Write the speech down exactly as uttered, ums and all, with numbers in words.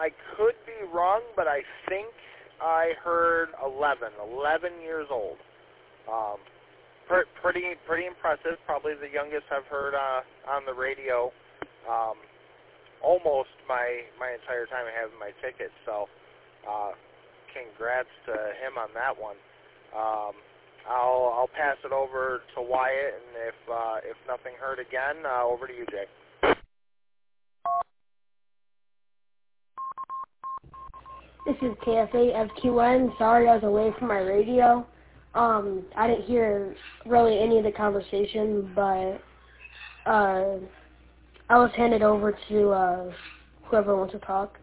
I could be wrong, but I think I heard eleven. eleven years old. Um, pr- pretty pretty impressive. Probably the youngest I've heard uh, on the radio. Um, almost my my entire time I have my ticket. So, uh, congrats to him on that one. Um, I'll I'll pass it over to Wyatt, and if uh, if nothing heard again, uh, over to you, Jay. This is K S A F Q N. Sorry I was away from my radio. Um, I didn't hear really any of the conversation, but uh, I was handed over to uh, whoever wants to talk.